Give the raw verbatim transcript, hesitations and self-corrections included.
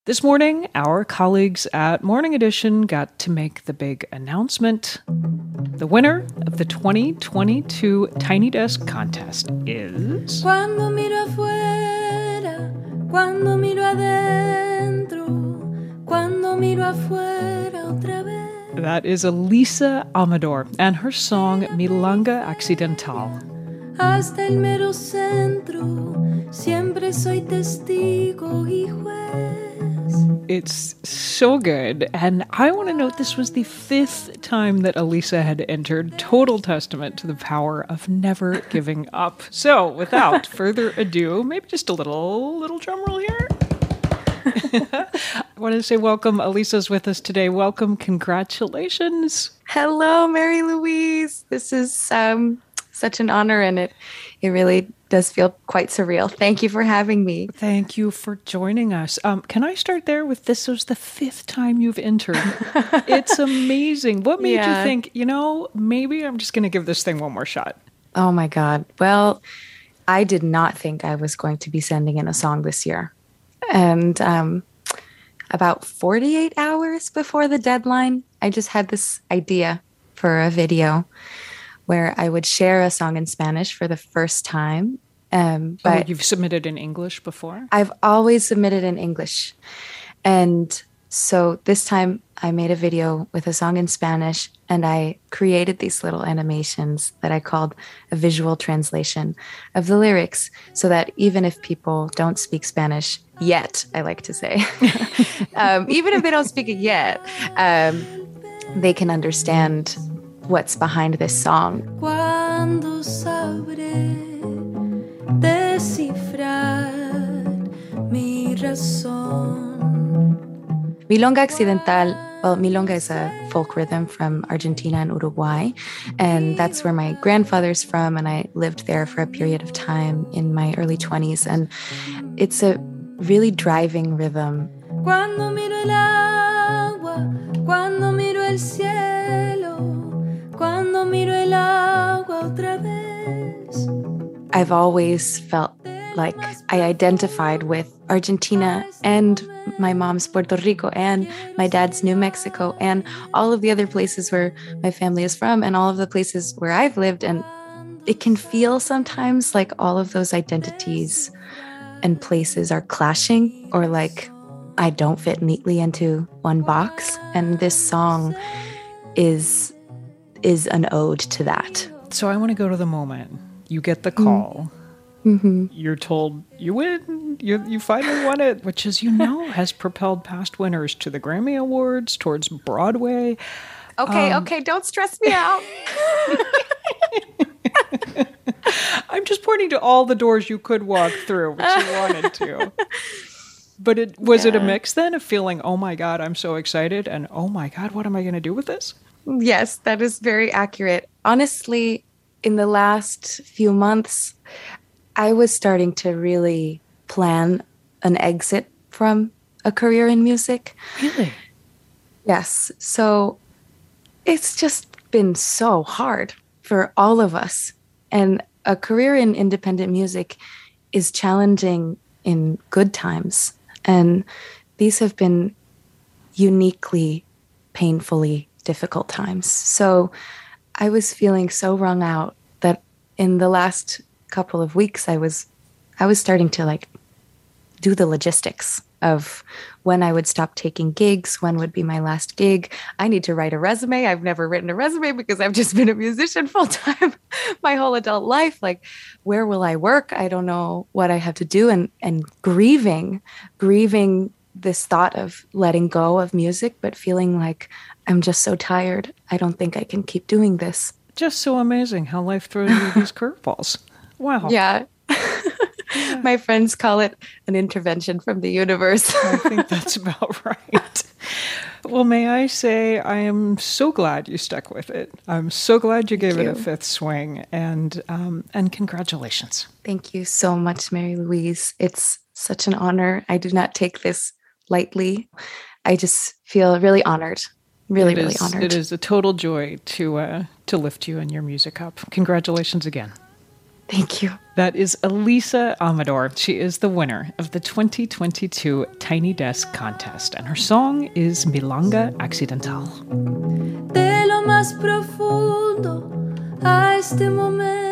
This morning, our colleagues at Morning Edition got to make the big announcement. The winner of the twenty twenty-two Tiny Desk contest is... Cuando miro afuera, cuando miro adentro, cuando miro afuera otra vez. That is Elisa Amador and her song Milonga Accidental. Hasta el mero centro, siempre soy testigo y juez. It's so good, and I want to note this was the fifth time that Elisa had entered. Total testament to the power of never giving up. So, without further ado, maybe just a little little drum roll here. I want to say welcome. Elisa's with us today. Welcome. Congratulations. Hello, Mary Louise. This is um, such an honor, and it it really does feel quite surreal. Thank you for having me. Thank you for joining us. Um, can I start there with this was the fifth time you've entered? It's amazing. What made Yeah. you think, you know, maybe I'm just going to give this thing one more shot? Oh my God. Well, I did not think I was going to be sending in a song this year. And um, about forty-eight hours before the deadline, I just had this idea for a video where I would share a song in Spanish for the first time. Um, Oh, but you've submitted in English before? I've always submitted in English. And so this time I made a video with a song in Spanish, and I created these little animations that I called a visual translation of the lyrics, so that even if people don't speak Spanish yet, I like to say, um, even if they don't speak it yet, um, they can understand what's behind this song. Cuando sabré descifrar mi razón. Milonga Accidental, well, Milonga is a folk rhythm from Argentina and Uruguay, and that's where my grandfather's from, and I lived there for a period of time in my early twenties, and it's a really driving rhythm. Cuando miro el agua, cuando miro el cielo, cuando miro el agua otra vez. I've always felt like I identified with Argentina and my mom's Puerto Rico and my dad's New Mexico and all of the other places where my family is from and all of the places where I've lived. And it can feel sometimes like all of those identities and places are clashing, or like I don't fit neatly into one box. And this song is is an ode to that. So I want to go to the moment. You get the call. Mm-hmm. You're told you win. You you finally won it, which, as you know, has propelled past winners to the Grammy Awards, towards Broadway. Okay, Um, okay, don't stress me out. I'm just pointing to all the doors you could walk through, which you wanted to. But it was it a Yeah. mix then of feeling, oh my God, I'm so excited, and oh my God, what am I going to do with this? Yes, that is very accurate. Honestly, in the last few months, I was starting to really plan an exit from a career in music. Really? Yes. So it's just been so hard for all of us. And a career in independent music is challenging in good times. And these have been uniquely, painfully difficult times. So I was feeling so wrung out that in the last couple of weeks, I was I was starting to like do the logistics of when I would stop taking gigs, when would be my last gig. I need to write a resume. I've never written a resume because I've just been a musician full time my whole adult life. Like, where will I work? I don't know what I have to do. And and grieving, grieving this thought of letting go of music, but feeling like I'm just so tired. I don't think I can keep doing this. Just so amazing how life throws you these curveballs. Wow. Yeah. My friends call it an intervention from the universe. I think that's about right. Well, may I say, I am so glad you stuck with it. I'm so glad you gave Thank it a you. fifth swing, and um, and congratulations. Thank you so much, Mary Louise. It's such an honor. I do not take this lightly. I just feel really honored. Really, It really is- honored. It is a total joy to uh, to lift you and your music up. Congratulations again. Thank you. That is Elisa Amador. She is the winner of the twenty twenty-two Tiny Desk contest, and her song is Milonga Accidental. De lo más profundo a este momento